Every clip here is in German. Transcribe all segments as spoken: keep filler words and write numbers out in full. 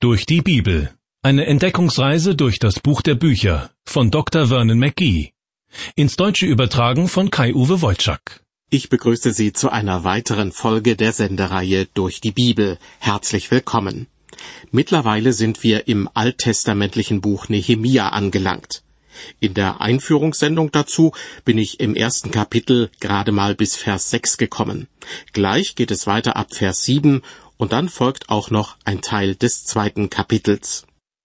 durch die Bibel. Eine Entdeckungsreise durch das Buch der Bücher von Doktor Vernon McGee. Ins Deutsche übertragen von Kai-Uwe Wojczak. Ich begrüße Sie zu einer weiteren Folge der Sendereihe Durch die Bibel. Herzlich willkommen. Mittlerweile sind wir im alttestamentlichen Buch Nehemia angelangt. In der Einführungssendung dazu bin ich im ersten Kapitel gerade mal bis Vers sechs gekommen. Gleich geht es weiter ab Vers sieben und dann folgt auch noch ein Teil des zweiten Kapitels.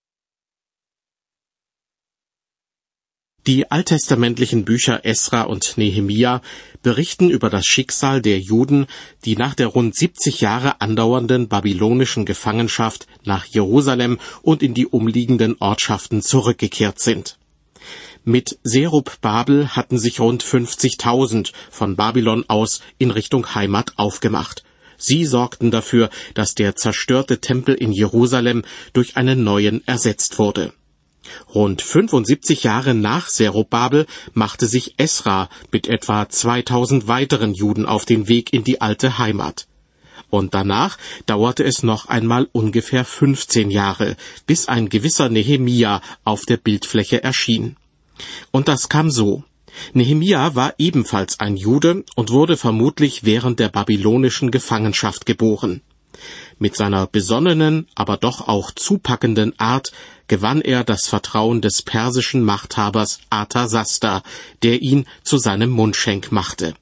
Die alttestamentlichen Bücher Esra und Nehemia berichten über das Schicksal der Juden, die nach der rund siebzig Jahre andauernden babylonischen Gefangenschaft nach Jerusalem und in die umliegenden Ortschaften zurückgekehrt sind. Mit Serubbabel hatten sich rund fünfzigtausend von Babylon aus in Richtung Heimat aufgemacht. Sie sorgten dafür, dass der zerstörte Tempel in Jerusalem durch einen neuen ersetzt wurde. Rund fünfundsiebzig Jahre nach Serubbabel machte sich Esra mit etwa zweitausend weiteren Juden auf den Weg in die alte Heimat. Und danach dauerte es noch einmal ungefähr fünfzehn Jahre, bis ein gewisser Nehemia auf der Bildfläche erschien. Und das kam so. Nehemia war ebenfalls ein Jude und wurde vermutlich während der babylonischen Gefangenschaft geboren. Mit seiner besonnenen, aber doch auch zupackenden Art gewann er das Vertrauen des persischen Machthabers Arthasasta, der ihn zu seinem Mundschenk machte.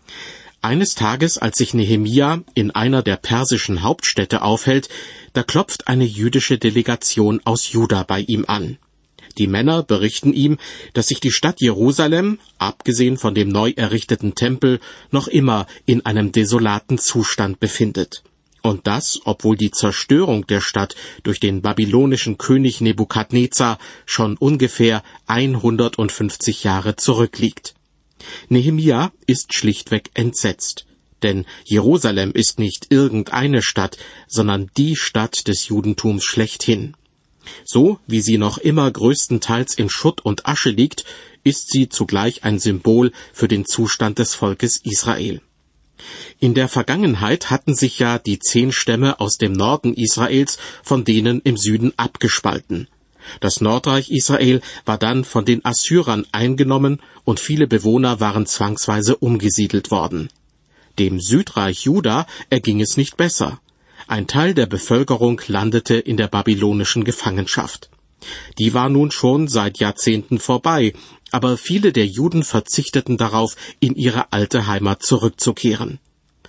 Eines Tages, als sich Nehemia in einer der persischen Hauptstädte aufhält, da klopft eine jüdische Delegation aus Juda bei ihm an. Die Männer berichten ihm, dass sich die Stadt Jerusalem, abgesehen von dem neu errichteten Tempel, noch immer in einem desolaten Zustand befindet. Und das, obwohl die Zerstörung der Stadt durch den babylonischen König Nebukadnezar schon ungefähr hundertfünfzig Jahre zurückliegt. Nehemia ist schlichtweg entsetzt, denn Jerusalem ist nicht irgendeine Stadt, sondern die Stadt des Judentums schlechthin. So wie sie noch immer größtenteils in Schutt und Asche liegt, ist sie zugleich ein Symbol für den Zustand des Volkes Israel. In der Vergangenheit hatten sich ja die zehn Stämme aus dem Norden Israels von denen im Süden abgespalten. Das Nordreich Israel war dann von den Assyrern eingenommen und viele Bewohner waren zwangsweise umgesiedelt worden. Dem Südreich Juda erging es nicht besser. Ein Teil der Bevölkerung landete in der babylonischen Gefangenschaft. Die war nun schon seit Jahrzehnten vorbei, aber viele der Juden verzichteten darauf, in ihre alte Heimat zurückzukehren.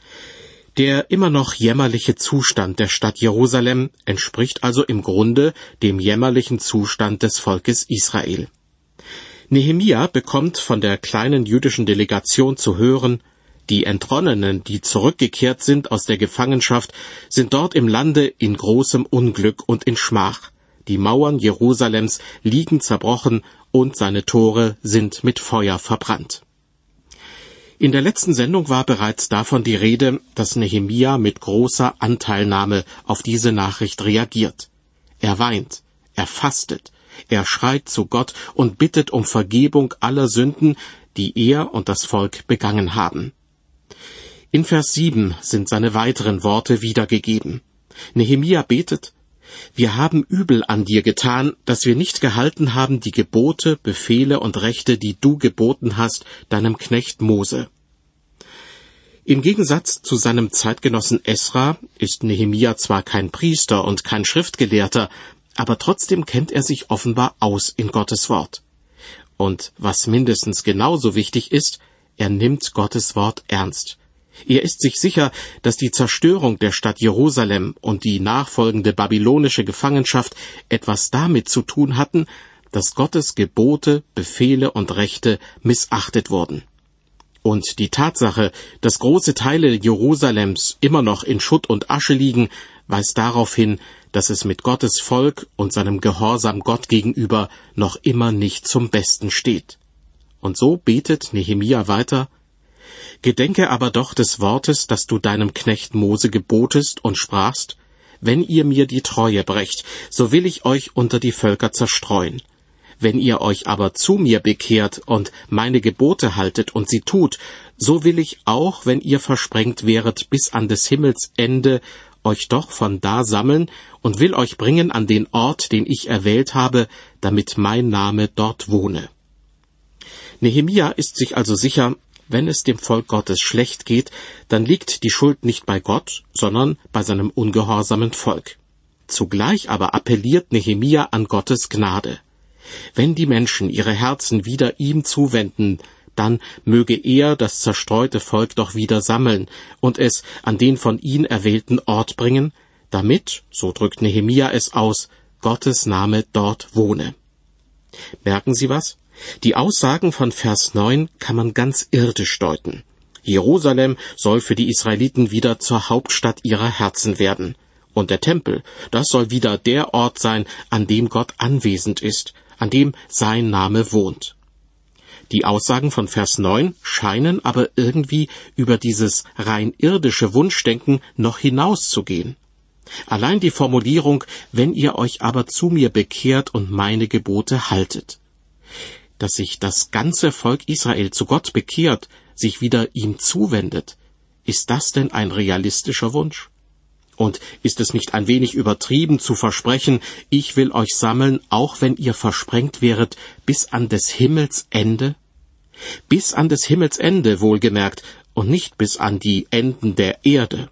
Der immer noch jämmerliche Zustand der Stadt Jerusalem entspricht also im Grunde dem jämmerlichen Zustand des Volkes Israel. Nehemia bekommt von der kleinen jüdischen Delegation zu hören, die Entronnenen, die zurückgekehrt sind aus der Gefangenschaft, sind dort im Lande in großem Unglück und in Schmach. Die Mauern Jerusalems liegen zerbrochen und seine Tore sind mit Feuer verbrannt. In der letzten Sendung war bereits davon die Rede, dass Nehemia mit großer Anteilnahme auf diese Nachricht reagiert. Er weint, er fastet, er schreit zu Gott und bittet um Vergebung aller Sünden, die er und das Volk begangen haben. In Vers sieben sind seine weiteren Worte wiedergegeben. Nehemia betet: Wir haben übel an dir getan, dass wir nicht gehalten haben die Gebote, Befehle und Rechte, die du geboten hast, deinem Knecht Mose. Im Gegensatz zu seinem Zeitgenossen Esra ist Nehemia zwar kein Priester und kein Schriftgelehrter, aber trotzdem kennt er sich offenbar aus in Gottes Wort. Und was mindestens genauso wichtig ist, er nimmt Gottes Wort ernst. Er ist sich sicher, dass die Zerstörung der Stadt Jerusalem und die nachfolgende babylonische Gefangenschaft etwas damit zu tun hatten, dass Gottes Gebote, Befehle und Rechte missachtet wurden. Und die Tatsache, dass große Teile Jerusalems immer noch in Schutt und Asche liegen, weist darauf hin, dass es mit Gottes Volk und seinem Gehorsam Gott gegenüber noch immer nicht zum Besten steht. Und so betet Nehemia weiter: Gedenke aber doch des Wortes, das du deinem Knecht Mose gebotest und sprachst: Wenn ihr mir die Treue brecht, so will ich euch unter die Völker zerstreuen. Wenn ihr euch aber zu mir bekehrt und meine Gebote haltet und sie tut, so will ich auch, wenn ihr versprengt wäret bis an des Himmels Ende, euch doch von da sammeln und will euch bringen an den Ort, den ich erwählt habe, damit mein Name dort wohne. Nehemia ist sich also sicher, wenn es dem Volk Gottes schlecht geht, dann liegt die Schuld nicht bei Gott, sondern bei seinem ungehorsamen Volk. Zugleich aber appelliert Nehemia an Gottes Gnade. Wenn die Menschen ihre Herzen wieder ihm zuwenden, dann möge er das zerstreute Volk doch wieder sammeln und es an den von ihm erwählten Ort bringen, damit, so drückt Nehemia es aus, Gottes Name dort wohne. Merken Sie was? Die Aussagen von Vers neun kann man ganz irdisch deuten. Jerusalem soll für die Israeliten wieder zur Hauptstadt ihrer Herzen werden. Und der Tempel, das soll wieder der Ort sein, an dem Gott anwesend ist, an dem sein Name wohnt. Die Aussagen von Vers neun scheinen aber irgendwie über dieses rein irdische Wunschdenken noch hinauszugehen. Allein die Formulierung, wenn ihr euch aber zu mir bekehrt und meine Gebote haltet. Dass sich das ganze Volk Israel zu Gott bekehrt, sich wieder ihm zuwendet, ist das denn ein realistischer Wunsch? Und ist es nicht ein wenig übertrieben zu versprechen, ich will euch sammeln, auch wenn ihr versprengt wäret, bis an des Himmels Ende? Bis an des Himmels Ende, wohlgemerkt, und nicht bis an die Enden der Erde.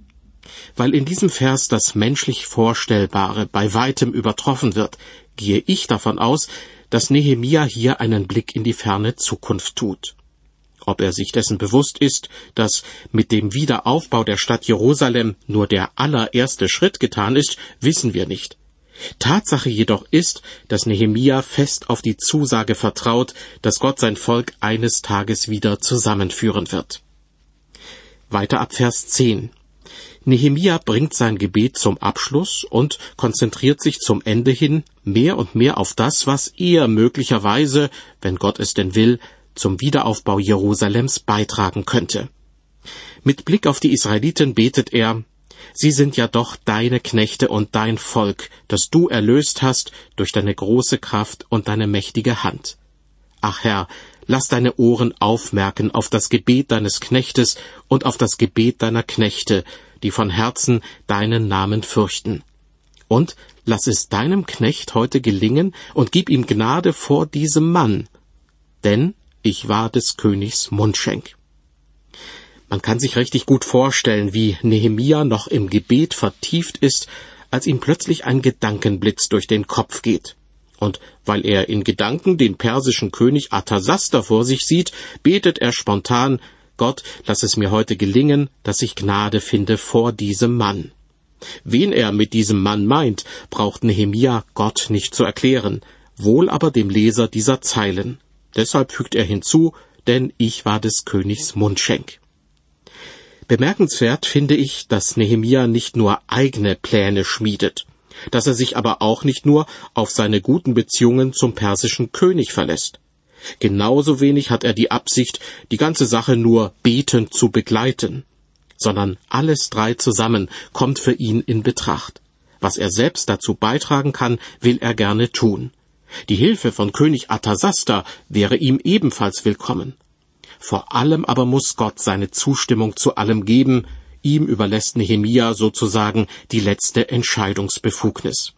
Weil in diesem Vers das menschlich Vorstellbare bei weitem übertroffen wird, gehe ich davon aus, dass Nehemia hier einen Blick in die ferne Zukunft tut. Ob er sich dessen bewusst ist, dass mit dem Wiederaufbau der Stadt Jerusalem nur der allererste Schritt getan ist, wissen wir nicht. Tatsache jedoch ist, dass Nehemia fest auf die Zusage vertraut, dass Gott sein Volk eines Tages wieder zusammenführen wird. Weiter ab Vers zehn. Nehemia bringt sein Gebet zum Abschluss und konzentriert sich zum Ende hin mehr und mehr auf das, was er möglicherweise, wenn Gott es denn will, zum Wiederaufbau Jerusalems beitragen könnte. Mit Blick auf die Israeliten betet er, sie sind ja doch deine Knechte und dein Volk, das du erlöst hast durch deine große Kraft und deine mächtige Hand. Ach Herr, lass deine Ohren aufmerken auf das Gebet deines Knechtes und auf das Gebet deiner Knechte, die von Herzen deinen Namen fürchten. Und lass es deinem Knecht heute gelingen und gib ihm Gnade vor diesem Mann, denn ich war des Königs Mundschenk. Man kann sich richtig gut vorstellen, wie Nehemia noch im Gebet vertieft ist, als ihm plötzlich ein Gedankenblitz durch den Kopf geht. Und weil er in Gedanken den persischen König Arthasasta vor sich sieht, betet er spontan, Gott, lass es mir heute gelingen, dass ich Gnade finde vor diesem Mann. Wen er mit diesem Mann meint, braucht Nehemia Gott nicht zu erklären, wohl aber dem Leser dieser Zeilen. Deshalb fügt er hinzu, denn ich war des Königs Mundschenk. Bemerkenswert finde ich, dass Nehemia nicht nur eigene Pläne schmiedet, dass er sich aber auch nicht nur auf seine guten Beziehungen zum persischen König verlässt. Genauso wenig hat er die Absicht, die ganze Sache nur betend zu begleiten, sondern alles drei zusammen kommt für ihn in Betracht. Was er selbst dazu beitragen kann, will er gerne tun. Die Hilfe von König Arthasasta wäre ihm ebenfalls willkommen. Vor allem aber muss Gott seine Zustimmung zu allem geben, ihm überlässt Nehemia sozusagen die letzte Entscheidungsbefugnis.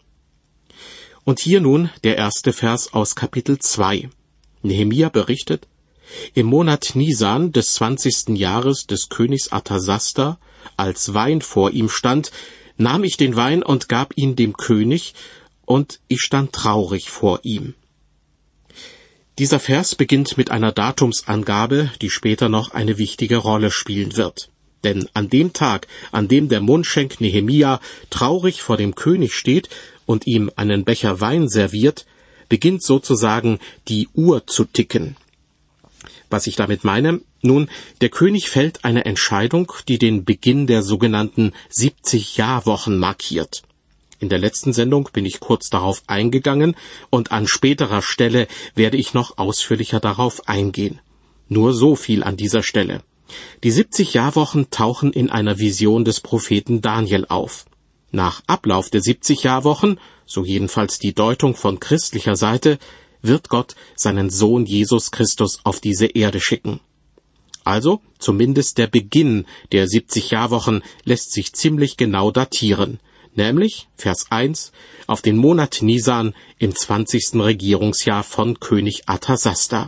Und hier nun der erste Vers aus Kapitel zwei. Nehemia berichtet, im Monat Nisan des zwanzigsten Jahres des Königs Arthasasta, als Wein vor ihm stand, nahm ich den Wein und gab ihn dem König, und ich stand traurig vor ihm. Dieser Vers beginnt mit einer Datumsangabe, die später noch eine wichtige Rolle spielen wird. Denn an dem Tag, an dem der Mundschenk Nehemia traurig vor dem König steht und ihm einen Becher Wein serviert, beginnt sozusagen die Uhr zu ticken. Was ich damit meine? Nun, der König fällt eine Entscheidung, die den Beginn der sogenannten siebzig-Jahrwochen markiert. In der letzten Sendung bin ich kurz darauf eingegangen und an späterer Stelle werde ich noch ausführlicher darauf eingehen. Nur so viel an dieser Stelle. Die siebzig Jahrwochen tauchen in einer Vision des Propheten Daniel auf. Nach Ablauf der siebzig Jahrwochen, so jedenfalls die Deutung von christlicher Seite, wird Gott seinen Sohn Jesus Christus auf diese Erde schicken. Also zumindest der Beginn der siebzig Jahrwochen lässt sich ziemlich genau datieren, nämlich, Vers eins, auf den Monat Nisan im zwanzigsten Regierungsjahr von König Arthasasta.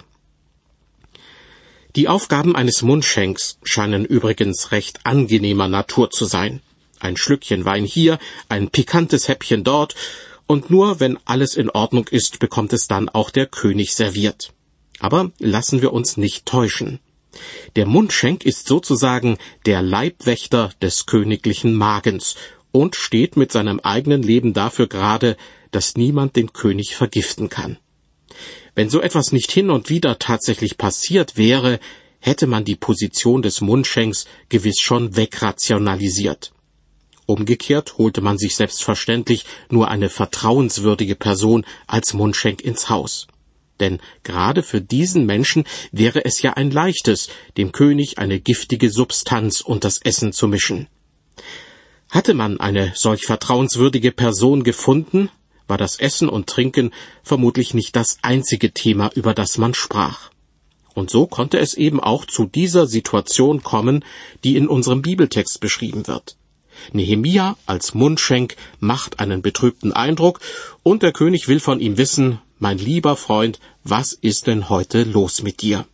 Die Aufgaben eines Mundschenks scheinen übrigens recht angenehmer Natur zu sein. Ein Schlückchen Wein hier, ein pikantes Häppchen dort, und nur wenn alles in Ordnung ist, bekommt es dann auch der König serviert. Aber lassen wir uns nicht täuschen. Der Mundschenk ist sozusagen der Leibwächter des königlichen Magens und steht mit seinem eigenen Leben dafür gerade, dass niemand den König vergiften kann. Wenn so etwas nicht hin und wieder tatsächlich passiert wäre, hätte man die Position des Mundschenks gewiss schon wegrationalisiert. Umgekehrt holte man sich selbstverständlich nur eine vertrauenswürdige Person als Mundschenk ins Haus. Denn gerade für diesen Menschen wäre es ja ein leichtes, dem König eine giftige Substanz unter das Essen zu mischen. Hatte man eine solch vertrauenswürdige Person gefunden, war das Essen und Trinken vermutlich nicht das einzige Thema, über das man sprach. Und so konnte es eben auch zu dieser Situation kommen, die in unserem Bibeltext beschrieben wird. Nehemia als Mundschenk macht einen betrübten Eindruck, und der König will von ihm wissen, mein lieber Freund, was ist denn heute los mit dir?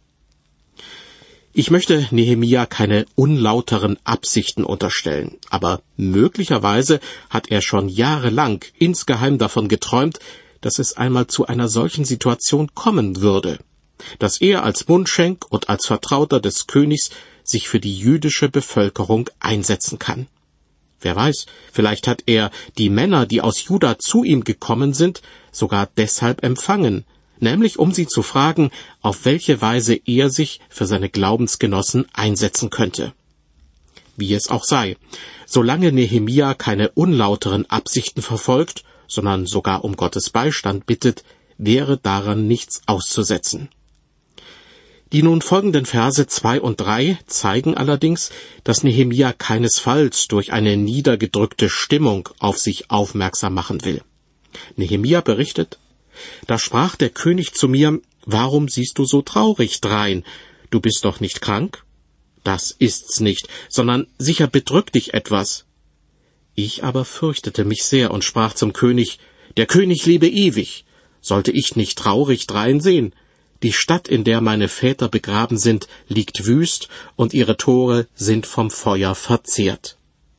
Ich möchte Nehemia keine unlauteren Absichten unterstellen, aber möglicherweise hat er schon jahrelang insgeheim davon geträumt, dass es einmal zu einer solchen Situation kommen würde, dass er als Mundschenk und als Vertrauter des Königs sich für die jüdische Bevölkerung einsetzen kann. Wer weiß, vielleicht hat er die Männer, die aus Juda zu ihm gekommen sind, sogar deshalb empfangen, nämlich um sie zu fragen, auf welche Weise er sich für seine Glaubensgenossen einsetzen könnte. Wie es auch sei, solange Nehemia keine unlauteren Absichten verfolgt, sondern sogar um Gottes Beistand bittet, wäre daran nichts auszusetzen. Die nun folgenden Verse zwei und drei zeigen allerdings, dass Nehemia keinesfalls durch eine niedergedrückte Stimmung auf sich aufmerksam machen will. Nehemia berichtet: Da sprach der König zu mir, warum siehst du so traurig drein? Du bist doch nicht krank? Das ist's nicht, sondern sicher bedrückt dich etwas. Ich aber fürchtete mich sehr und sprach zum König, der König lebe ewig. Sollte ich nicht traurig drein sehen? Die Stadt, in der meine Väter begraben sind, liegt wüst, und ihre Tore sind vom Feuer verzehrt.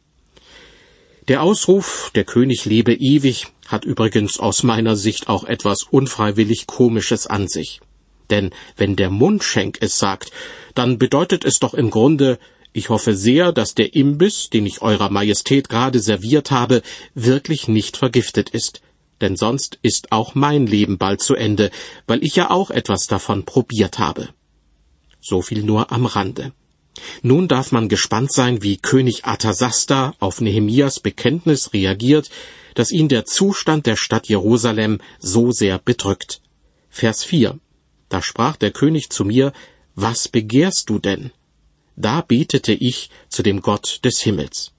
Der Ausruf, der König lebe ewig, hat übrigens aus meiner Sicht auch etwas unfreiwillig Komisches an sich. Denn wenn der Mundschenk es sagt, dann bedeutet es doch im Grunde, ich hoffe sehr, dass der Imbiss, den ich Eurer Majestät gerade serviert habe, wirklich nicht vergiftet ist. Denn sonst ist auch mein Leben bald zu Ende, weil ich ja auch etwas davon probiert habe. So viel nur am Rande. Nun darf man gespannt sein, wie König Arthasasta auf Nehemias Bekenntnis reagiert, dass ihn der Zustand der Stadt Jerusalem so sehr bedrückt. Vers vier. Da sprach der König zu mir, was begehrst du denn? Da betete ich zu dem Gott des Himmels.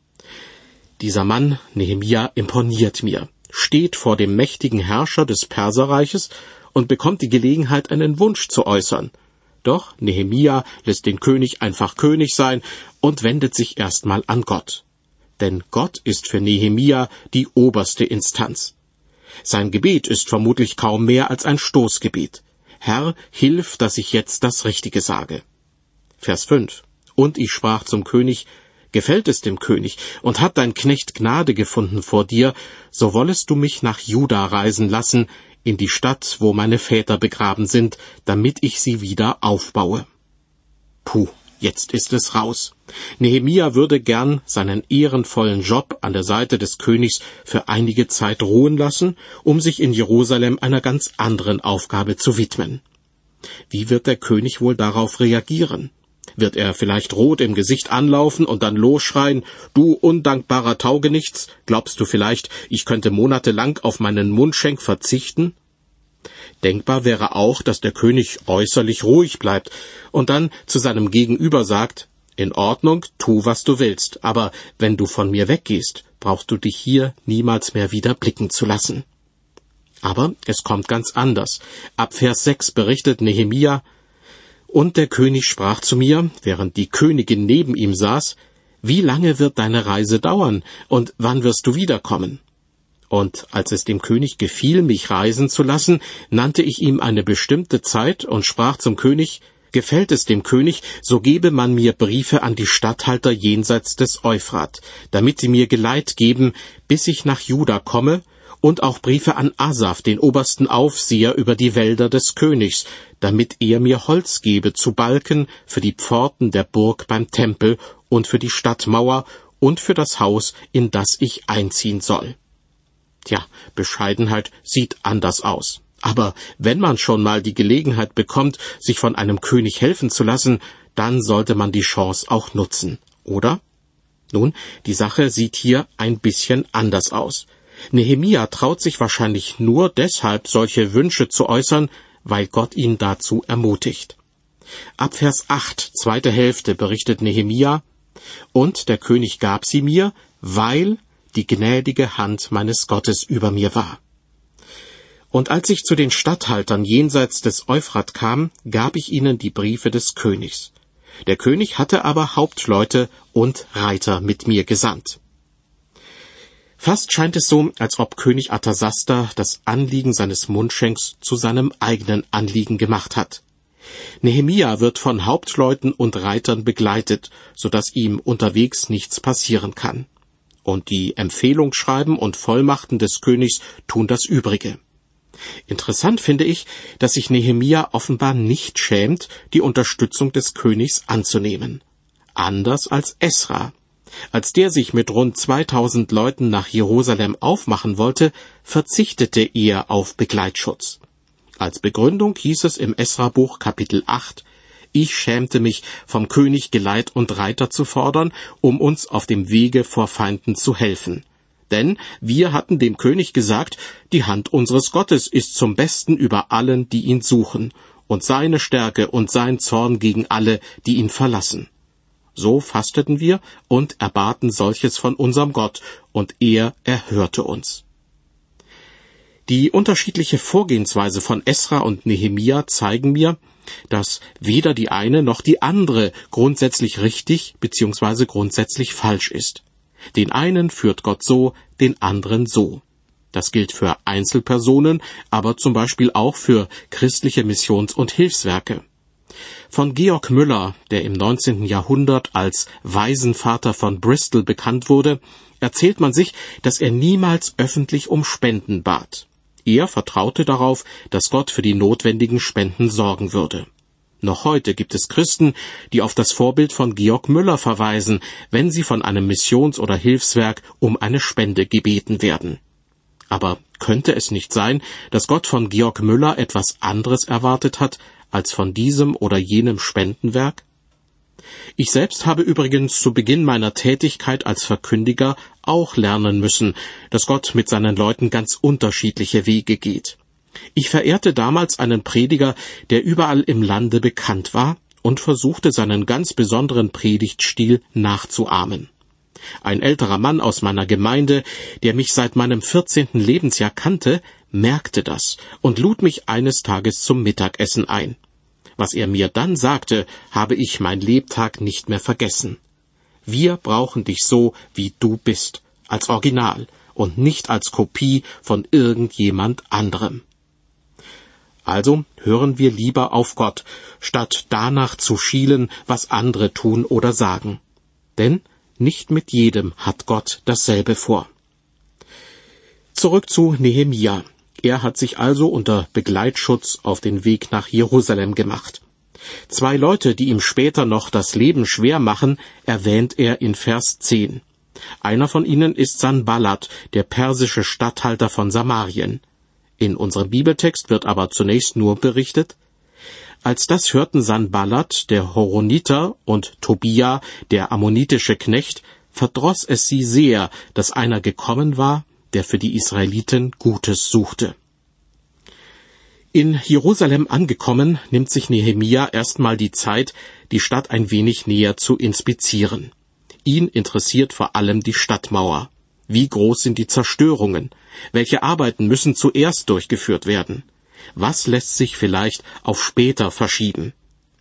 Dieser Mann, Nehemia, imponiert mir, steht vor dem mächtigen Herrscher des Perserreiches und bekommt die Gelegenheit, einen Wunsch zu äußern. Doch Nehemia lässt den König einfach König sein und wendet sich erstmal an Gott. Denn Gott ist für Nehemia die oberste Instanz. Sein Gebet ist vermutlich kaum mehr als ein Stoßgebet. Herr, hilf, dass ich jetzt das Richtige sage. Vers fünf. Und ich sprach zum König, gefällt es dem König, und hat dein Knecht Gnade gefunden vor dir, so wollest du mich nach Juda reisen lassen, in die Stadt, wo meine Väter begraben sind, damit ich sie wieder aufbaue. Puh, jetzt ist es raus. Nehemia würde gern seinen ehrenvollen Job an der Seite des Königs für einige Zeit ruhen lassen, um sich in Jerusalem einer ganz anderen Aufgabe zu widmen. Wie wird der König wohl darauf reagieren? Wird er vielleicht rot im Gesicht anlaufen und dann losschreien, du undankbarer Taugenichts, glaubst du vielleicht, ich könnte monatelang auf meinen Mundschenk verzichten? Denkbar wäre auch, dass der König äußerlich ruhig bleibt und dann zu seinem Gegenüber sagt, in Ordnung, tu, was du willst, aber wenn du von mir weggehst, brauchst du dich hier niemals mehr wieder blicken zu lassen. Aber es kommt ganz anders. Ab Vers sechs berichtet Nehemia, Und der König sprach zu mir, während die Königin neben ihm saß: Wie lange wird deine Reise dauern, und wann wirst du wiederkommen? Und als es dem König gefiel, mich reisen zu lassen, nannte ich ihm eine bestimmte Zeit und sprach zum König: Gefällt es dem König, so gebe man mir Briefe an die Statthalter jenseits des Euphrat, damit sie mir Geleit geben, bis ich nach Juda komme, und auch Briefe an Asaf, den obersten Aufseher über die Wälder des Königs, damit er mir Holz gebe zu Balken für die Pforten der Burg beim Tempel und für die Stadtmauer und für das Haus, in das ich einziehen soll. Tja, Bescheidenheit sieht anders aus. Aber wenn man schon mal die Gelegenheit bekommt, sich von einem König helfen zu lassen, dann sollte man die Chance auch nutzen, oder? Nun, die Sache sieht hier ein bisschen anders aus. Nehemia traut sich wahrscheinlich nur deshalb, solche Wünsche zu äußern, weil Gott ihn dazu ermutigt. Ab Vers acht, zweite Hälfte, berichtet Nehemia: Und der König gab sie mir, weil die gnädige Hand meines Gottes über mir war. Und als ich zu den Statthaltern jenseits des Euphrat kam, gab ich ihnen die Briefe des Königs. Der König hatte aber Hauptleute und Reiter mit mir gesandt. Fast scheint es so, als ob König Arthasasta das Anliegen seines Mundschenks zu seinem eigenen Anliegen gemacht hat. Nehemia wird von Hauptleuten und Reitern begleitet, so dass ihm unterwegs nichts passieren kann. Und die Empfehlungsschreiben und Vollmachten des Königs tun das Übrige. Interessant finde ich, dass sich Nehemia offenbar nicht schämt, die Unterstützung des Königs anzunehmen. Anders als Esra. Als der sich mit rund zweitausend Leuten nach Jerusalem aufmachen wollte, verzichtete er auf Begleitschutz. Als Begründung hieß es im Esra-Buch Kapitel acht: Ich schämte mich, vom König Geleit und Reiter zu fordern, um uns auf dem Wege vor Feinden zu helfen. Denn wir hatten dem König gesagt, die Hand unseres Gottes ist zum Besten über allen, die ihn suchen, und seine Stärke und sein Zorn gegen alle, die ihn verlassen. So fasteten wir und erbaten solches von unserem Gott, und er erhörte uns. Die unterschiedliche Vorgehensweise von Esra und Nehemia zeigen mir, dass weder die eine noch die andere grundsätzlich richtig bzw. grundsätzlich falsch ist. Den einen führt Gott so, den anderen so. Das gilt für Einzelpersonen, aber zum Beispiel auch für christliche Missions- und Hilfswerke. Von Georg Müller, der im neunzehnten Jahrhundert als Waisenvater von Bristol bekannt wurde, erzählt man sich, dass er niemals öffentlich um Spenden bat. Er vertraute darauf, dass Gott für die notwendigen Spenden sorgen würde. Noch heute gibt es Christen, die auf das Vorbild von Georg Müller verweisen, wenn sie von einem Missions- oder Hilfswerk um eine Spende gebeten werden. Aber könnte es nicht sein, dass Gott von Georg Müller etwas anderes erwartet hat, als von diesem oder jenem Spendenwerk? Ich selbst habe übrigens zu Beginn meiner Tätigkeit als Verkündiger auch lernen müssen, dass Gott mit seinen Leuten ganz unterschiedliche Wege geht. Ich verehrte damals einen Prediger, der überall im Lande bekannt war, und versuchte seinen ganz besonderen Predigtstil nachzuahmen. Ein älterer Mann aus meiner Gemeinde, der mich seit meinem vierzehnten Lebensjahr kannte, merkte das und lud mich eines Tages zum Mittagessen ein. Was er mir dann sagte, habe ich mein Lebtag nicht mehr vergessen. Wir brauchen dich so, wie du bist, als Original und nicht als Kopie von irgendjemand anderem. Also hören wir lieber auf Gott, statt danach zu schielen, was andere tun oder sagen. Denn nicht mit jedem hat Gott dasselbe vor. Zurück zu Nehemia. Er hat sich also unter Begleitschutz auf den Weg nach Jerusalem gemacht. Zwei Leute, die ihm später noch das Leben schwer machen, erwähnt er in Vers zehn. Einer von ihnen ist Sanballat, der persische Statthalter von Samarien. In unserem Bibeltext wird aber zunächst nur berichtet: Als das hörten Sanballat, der Horoniter, und Tobia, der ammonitische Knecht, verdross es sie sehr, dass einer gekommen war, der für die Israeliten Gutes suchte. In Jerusalem angekommen, nimmt sich Nehemia erstmal die Zeit, die Stadt ein wenig näher zu inspizieren. Ihn interessiert vor allem die Stadtmauer. Wie groß sind die Zerstörungen? Welche Arbeiten müssen zuerst durchgeführt werden? Was lässt sich vielleicht auf später verschieben?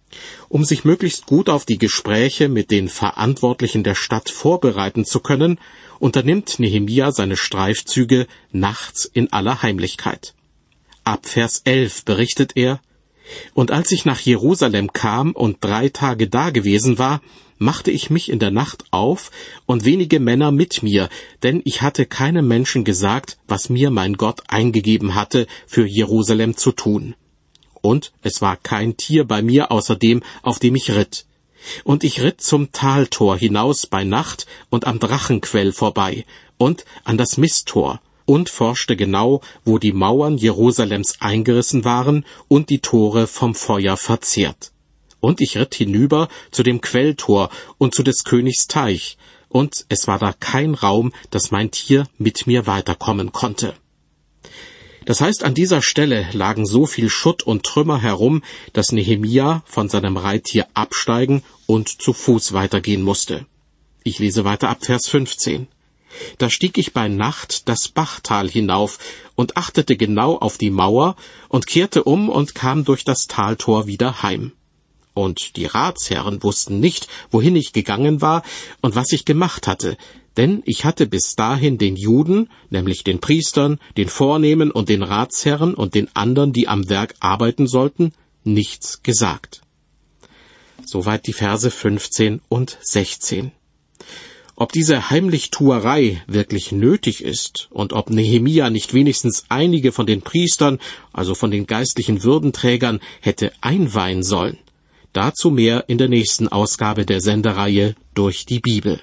Um sich möglichst gut auf die Gespräche mit den Verantwortlichen der Stadt vorbereiten zu können, unternimmt Nehemia seine Streifzüge nachts in aller Heimlichkeit. Ab Vers elf berichtet er: Und als ich nach Jerusalem kam und drei Tage dagewesen war, machte ich mich in der Nacht auf und wenige Männer mit mir, denn ich hatte keinem Menschen gesagt, was mir mein Gott eingegeben hatte, für Jerusalem zu tun. Und es war kein Tier bei mir außer dem, auf dem ich ritt. Und ich ritt zum Taltor hinaus bei Nacht und am Drachenquell vorbei und an das Misttor und forschte genau, wo die Mauern Jerusalems eingerissen waren und die Tore vom Feuer verzehrt. Und ich ritt hinüber zu dem Quelltor und zu des Königs Teich, und es war da kein Raum, dass mein Tier mit mir weiterkommen konnte. Das heißt, an dieser Stelle lagen so viel Schutt und Trümmer herum, dass Nehemia von seinem Reittier absteigen und zu Fuß weitergehen musste. Ich lese weiter ab Vers fünfzehn. Da stieg ich bei Nacht das Bachtal hinauf und achtete genau auf die Mauer und kehrte um und kam durch das Taltor wieder heim. Und die Ratsherren wussten nicht, wohin ich gegangen war und was ich gemacht hatte, denn ich hatte bis dahin den Juden, nämlich den Priestern, den Vornehmen und den Ratsherren und den anderen, die am Werk arbeiten sollten, nichts gesagt. Soweit die Verse fünfzehn und sechzehn. Ob diese Heimlichtuerei wirklich nötig ist und ob Nehemia nicht wenigstens einige von den Priestern, also von den geistlichen Würdenträgern, hätte einweihen sollen, dazu mehr in der nächsten Ausgabe der Sendereihe Durch die Bibel.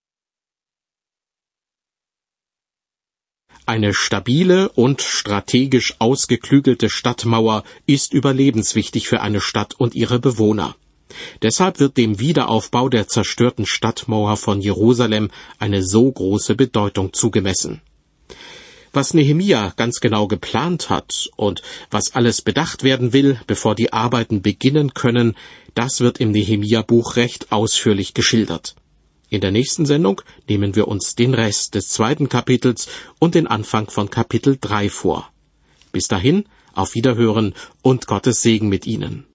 Eine stabile und strategisch ausgeklügelte Stadtmauer ist überlebenswichtig für eine Stadt und ihre Bewohner. Deshalb wird dem Wiederaufbau der zerstörten Stadtmauer von Jerusalem eine so große Bedeutung zugemessen. Was Nehemia ganz genau geplant hat und was alles bedacht werden will, bevor die Arbeiten beginnen können, das wird im Nehemia-Buch recht ausführlich geschildert. In der nächsten Sendung nehmen wir uns den Rest des zweiten Kapitels und den Anfang von Kapitel drei vor. Bis dahin, auf Wiederhören und Gottes Segen mit Ihnen.